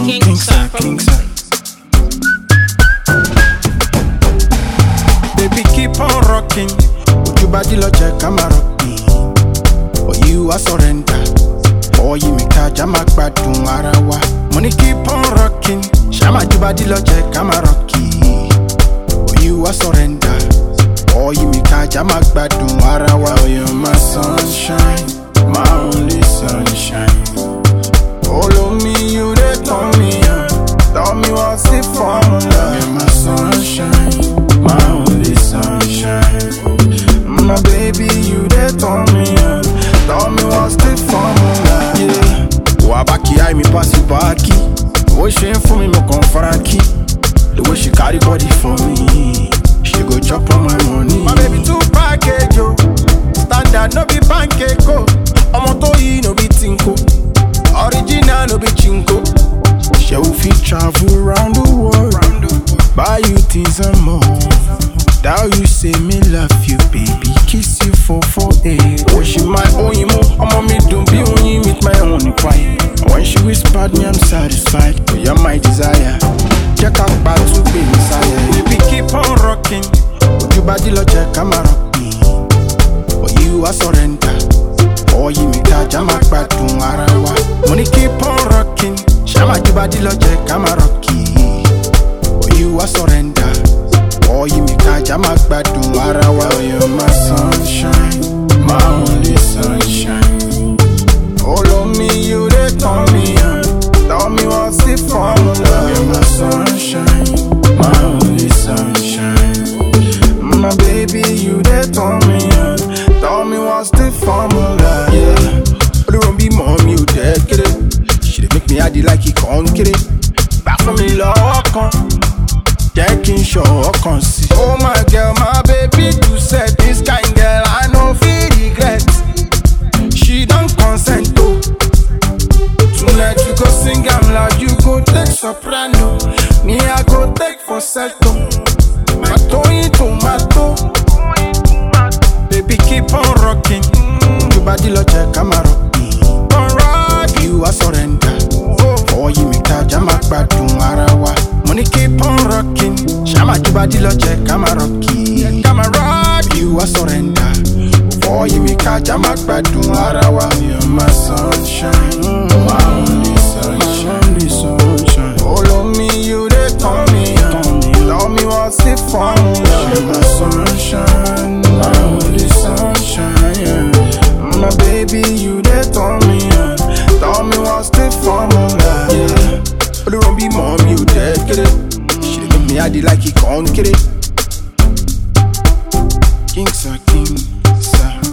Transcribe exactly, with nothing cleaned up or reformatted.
Kingstar, Kingstar. Baby, keep on rocking. Would you body lo check I'm a rock me? Or you a surrender? Or you make a jama gbadun ara wa? Money keep on rocking. Shama you body lo check I'm a rocky. Or you a surrender? Or you make a jama gbadun ara wa? Oh, you're my sunshine, my only sunshine. Follow me, you they turn me on. Tell me what's the formula. You're my sunshine, my only sunshine. My baby, you they turn me on. Tell me what's the formula. Yeah. Wabaki, I me pass you backy. What she ain't for me, no confraki. The way she carry body for me, she go chop on my money. My baby two package, yo. Standard, no be pancake, oh. Omoto yi, no be tinko. Original, no be chinko. She will fit travel round the world, buy you things and more. Now you say me love you, baby, kiss you for for eight. Oh, she my own emo, I'm on me don't be on you with my own quiet. When she whispered me, I'm satisfied. Oh, you're my desire. Check out back to be messiah. Baby, keep on rocking. Would you body lo check I'm a rock me? Or you a surrender? Or you make a jama gbadun ara wa? Money keep on rocking. Shama you body lo check I'm a rocky. Or you a surrender? Or you make a jama gbadun ara wa? Oh, you're my sunshine, my only sunshine. Follow me, you they turn me on. Tell me what's the formula. You're my sunshine, my only sunshine. My baby, you they turn me on. Tell me what's the formula. Yeah, but it won't be mom, you dead, get it. She dey make me addy like he can't get it. Back from me, love, come. Taking show, can't see. Oh my girl, my baby, you said this kind girl, I know feel regret. She don't consent to. Tonight you go sing, I'm loud, you go take soprano. Me, I go take falsetto. Mato tomato. Baby, keep on rocking. You body lo check, I'm a rock me. On rock, you a surrender. Or you make a jama gbadun ara wa? Money keep on rocking. Shama you body lo check, I'm a rocky. I'm a rock, you a surrender. Or you make a jama gbadun ara wa? You're my sunshine, my only sunshine. Follow me, you they turn me on. Tell me what's the formula. You're my sunshine, my only sunshine. My baby, you they turn me on. Tell me what's the formula. Yeah, but it won't be mom, you dead, get it. She dey make me addy like he can't get it. Kingstar, Kingstar.